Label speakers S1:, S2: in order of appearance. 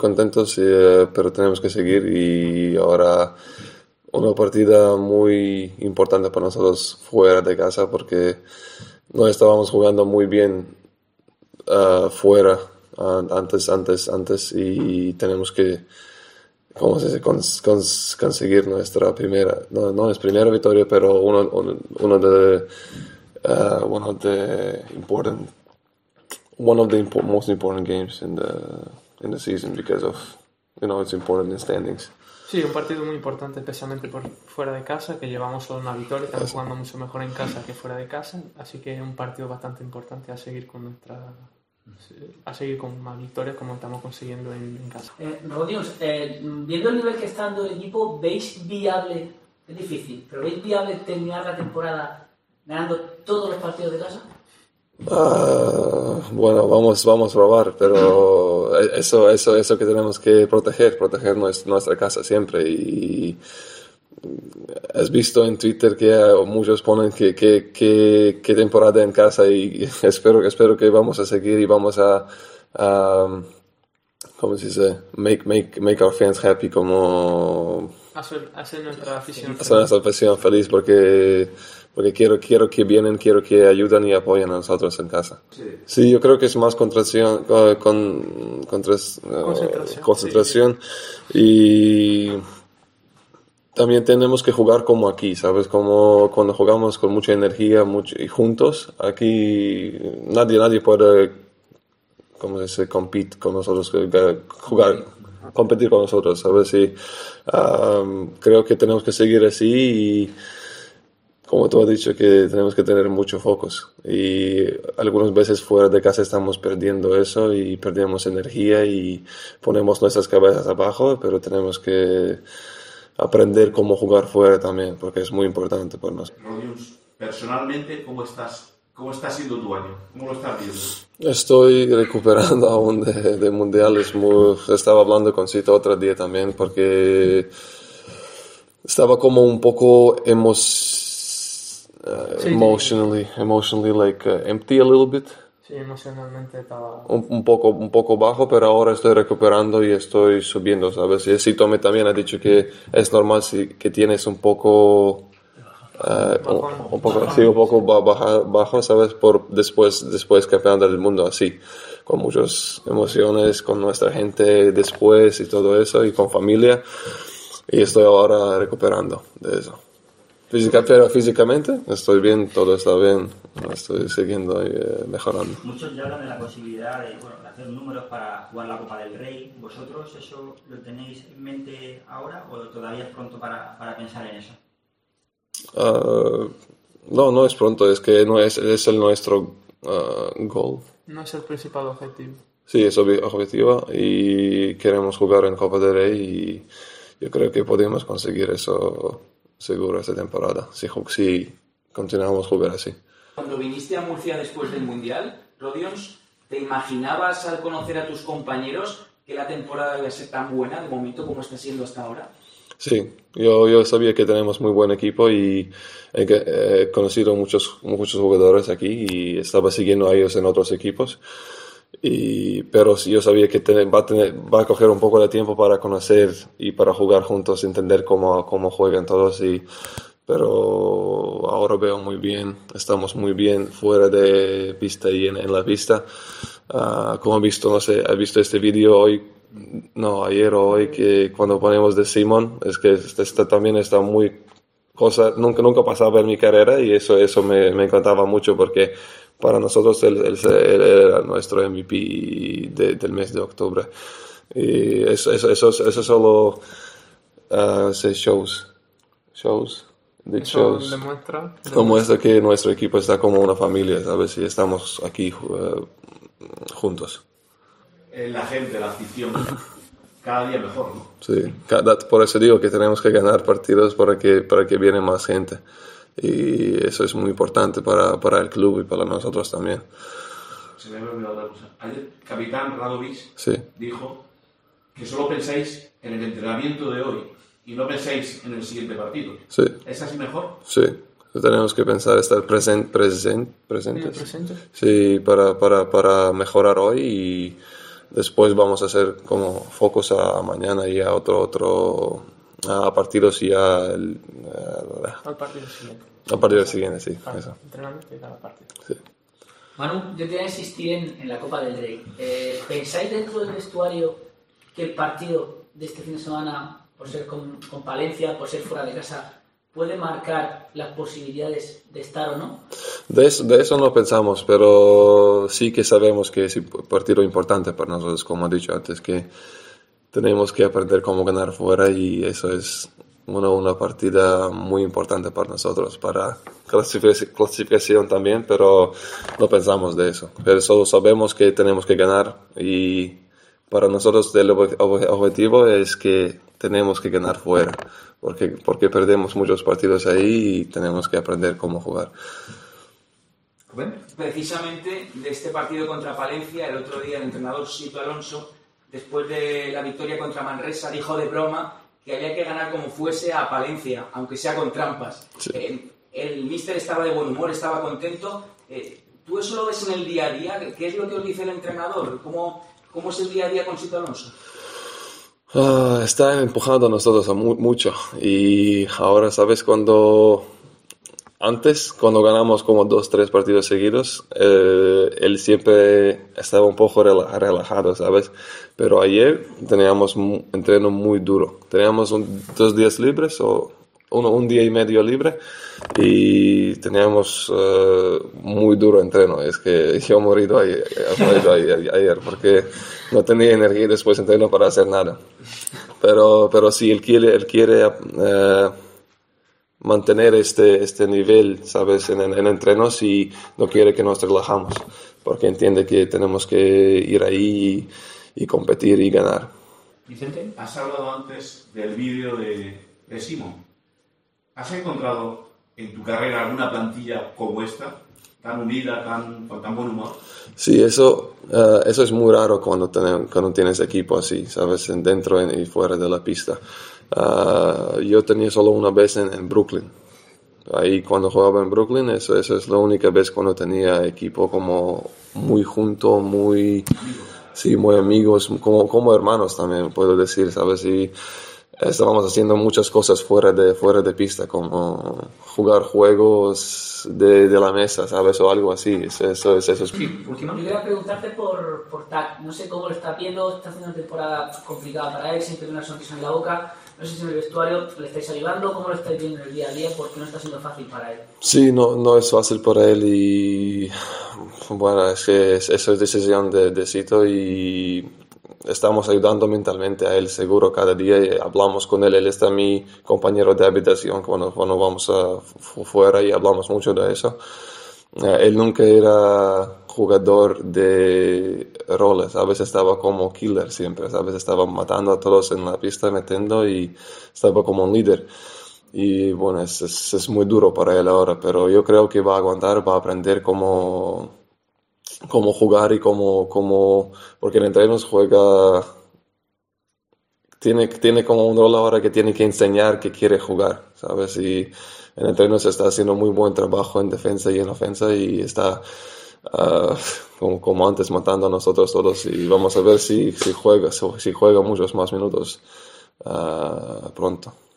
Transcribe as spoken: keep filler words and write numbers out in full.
S1: contentos, eh, pero tenemos que seguir y ahora una partida muy importante para nosotros fuera de casa porque no estábamos jugando muy bien uh, fuera uh, antes, antes, antes y tenemos que ¿cómo se dice? Cons, cons, conseguir nuestra primera, no, no es primera victoria, pero uno, uno, uno de uh, one of the important one of the impo- most important games in the in the season because of you know it's important in standings.
S2: Sí, un partido muy importante, especialmente por fuera de casa, que llevamos solo una victoria, estamos Eso. jugando mucho mejor en casa que fuera de casa, así que es un partido bastante importante a seguir con nuestra a seguir con más victorias como estamos consiguiendo en, en casa.
S3: Eh, Rodions, eh, viendo el nivel que está dando el equipo, ¿veis viable, es difícil, pero veis viable terminar la temporada ganando todos los partidos de casa?
S1: Uh, bueno, vamos, vamos a probar, pero eso, eso, eso que tenemos que proteger, proteger nuestra, nuestra casa siempre. Y has visto en Twitter que muchos ponen que, que, que, que temporada en casa y espero, espero que vamos a seguir y vamos a, a ¿cómo se dice? Make, make, make our fans happy, como
S2: hacer, hacer nuestra afición
S1: hacer nuestra afición feliz porque porque quiero, quiero que vienen, quiero que ayuden y apoyen a nosotros en casa. Sí, sí yo creo que es más concentración, con, con, concentración, uh, concentración sí. Y también tenemos que jugar como aquí, ¿sabes? Como cuando jugamos con mucha energía mucho, y juntos, aquí nadie, nadie puede, ¿cómo se dice? Compete con nosotros, jugar, competir con nosotros, ¿sabes? Y um, creo que tenemos que seguir así y como tú has dicho, que tenemos que tener mucho focus y algunas veces fuera de casa estamos perdiendo eso y perdemos energía y ponemos nuestras cabezas abajo, pero tenemos que aprender cómo jugar fuera también, porque es muy importante para nosotros.
S4: Rodions, personalmente, ¿cómo estás? ¿Cómo está siendo tu año? ¿Cómo lo estás viendo?
S1: Estoy recuperando aún de, de mundiales. Muy, estaba hablando con Cito otro día también, porque estaba como un poco hemos Uh, sí, emotionally, sí. emotionally like uh, empty a little bit.
S2: Sí, emocionalmente estaba
S1: un, un poco, un poco bajo, pero ahora estoy recuperando y estoy subiendo, ¿sabes? Y sí, Tommy también ha dicho que es normal si que tienes un poco, uh, un, un poco, sí, un poco bajo, bajo, ¿sabes? Por después, después campeón del mundo así, con muchas emociones, con nuestra gente después y todo eso y con familia. Y estoy ahora recuperando de eso. Física, pero físicamente estoy bien, todo está bien, estoy siguiendo y eh, mejorando.
S5: Muchos ya hablan de la posibilidad de, bueno, de hacer números para jugar la Copa del Rey. ¿Vosotros eso lo tenéis en mente ahora o todavía es pronto para, para pensar en eso?
S1: Uh, no, no es pronto, es que no es, es el nuestro uh, goal.
S2: No es el principal objetivo. Sí,
S1: es el objetivo y queremos jugar en Copa del Rey y yo creo que podemos conseguir eso seguro esta temporada, si, si continuamos a jugar así.
S6: Cuando viniste a Murcia después del Mundial, Rodions, ¿te imaginabas al conocer a tus compañeros que la temporada iba a ser tan buena de momento como está siendo hasta ahora?
S1: Sí, yo, yo sabía que tenemos muy buen equipo y he, he conocido muchos, muchos jugadores aquí y estaba siguiendo a ellos en otros equipos. Y, pero yo sabía que tener, va, a tener, va a coger un poco de tiempo para conocer y para jugar juntos, entender cómo, cómo juegan todos. Y, pero ahora veo muy bien, estamos muy bien fuera de pista y en, en la pista. Uh, como he visto, no sé, he visto este vídeo hoy, no, ayer o hoy, que cuando ponemos de Simon, es que este, este también está muy cosa, nunca, nunca pasaba en mi carrera y eso, eso me, me encantaba mucho porque para nosotros él, él, él era nuestro M V P de, del mes de octubre. Y eso, eso, eso, eso solo uh, se shows. Shows.
S2: Eso
S1: shows.
S2: demuestra,
S1: Demuestra que nuestro equipo está como una familia, ¿sabes? Y estamos aquí uh, juntos.
S4: La gente, la afición, cada día mejor, ¿no?
S1: Sí, cada, por eso digo que tenemos que ganar partidos para que, para que viene más gente. Y eso es muy importante para, para el club y para nosotros también.
S4: Se me había olvidado otra cosa. Ayer el capitán Radovic
S1: sí.
S4: dijo que solo pensáis en el entrenamiento de hoy y no pensáis en el siguiente partido.
S1: Sí.
S4: ¿Es así mejor?
S1: Sí. Tenemos que pensar estar present, present, presentes.
S2: ¿Presente?
S1: Sí, para, para, para mejorar hoy y después vamos a hacer como focus a mañana y a otro, otro a partidos y a el, a,
S2: Al partido siguiente.
S1: a partido siguiente, sí.
S2: Para
S1: Eso.
S2: entrenamiento y cada partido.
S1: Sí.
S3: Manu, yo te voy a insistir en, en la Copa del Rey. Eh, ¿Pensáis dentro del vestuario que el partido de este fin de semana, por ser con, con Palencia, por ser fuera de casa, puede marcar las posibilidades de estar o no?
S1: De eso, de eso no pensamos, pero sí que sabemos que es un partido importante para nosotros, como he dicho antes, que tenemos que aprender cómo ganar fuera y eso es una, una partida muy importante para nosotros, para clasific- clasificación también, pero no pensamos de eso. Pero solo sabemos que tenemos que ganar y para nosotros el ob- ob- objetivo es que tenemos que ganar fuera, porque, porque perdemos muchos partidos ahí y tenemos que aprender cómo jugar.
S6: Precisamente de este partido contra Palencia, el otro día el entrenador Sito Alonso, después de la victoria contra Manresa, dijo de broma que había que ganar como fuese a Palencia, aunque sea con trampas.
S1: Sí.
S6: Eh, el míster estaba de buen humor, estaba contento. Eh, ¿Tú eso lo ves en el día a día? ¿Qué es lo que os dice el entrenador? ¿Cómo, cómo es el día a día con Sito Alonso?
S1: Ah, está empujando a nosotros a mu- mucho y ahora, ¿sabes? Cuando antes, cuando ganamos como dos, tres partidos seguidos, eh, él siempre estaba un poco rela- relajado, ¿sabes? Pero ayer teníamos un entreno muy duro. Teníamos un- dos días libres o uno, un día y medio libre y teníamos eh, muy duro entreno. Es que yo he morido ayer, he morido ayer, ayer porque no tenía energía después de entreno para hacer nada. Pero, pero sí, él quiere, él quiere eh, mantener este, este nivel, ¿sabes? En, en, en entrenos y no quiere que nos relajamos, porque entiende que tenemos que ir ahí y, y competir y ganar.
S4: Vicente, has hablado antes del vídeo de, de Simon. ¿Has encontrado en tu carrera alguna plantilla como esta, tan unida, tan, con tan buen humor?
S1: Sí, eso, uh, eso es muy raro cuando, ten, cuando tienes equipo así, ¿sabes? Dentro y fuera de la pista. Uh, yo tenía solo una vez en, en Brooklyn. Ahí cuando jugaba en Brooklyn, eso, eso es la única vez cuando tenía equipo como muy junto, muy, sí, muy amigos, como, como hermanos también, puedo decir, ¿sabes? Y estábamos haciendo muchas cosas fuera de, fuera de pista, como jugar juegos de, de la mesa, ¿sabes? O algo así. Eso, eso, eso es...
S3: Sí, último. Yo quería preguntarte por, por Tac. No sé cómo lo está viendo, está haciendo una temporada complicada para él, siempre tiene una sonrisa en la boca. No sé si en el vestuario le estáis ayudando, cómo lo estáis viendo en el día a día, porque no está siendo fácil para él.
S1: Sí, no, no es fácil para él y bueno, es que eso es decisión de, de Sito y estamos ayudando mentalmente a él seguro cada día y hablamos con él. Él está mi compañero de habitación cuando, cuando vamos a, fuera y hablamos mucho de eso. Uh, él nunca era jugador de roles, a veces estaba como killer siempre, a veces estaba matando a todos en la pista, metiendo y estaba como un líder. Y bueno, es, es, es muy duro para él ahora, pero yo creo que va a aguantar, va a aprender cómo, cómo jugar y cómo, cómo, porque en entrenos juega, tiene, tiene como un rol ahora que tiene que enseñar que quiere jugar, ¿sabes? Y en entrenos está haciendo muy buen trabajo en defensa y en ofensa y está uh, como, como antes matando a nosotros todos y vamos a ver si, si juega, si juega muchos más minutos uh, pronto.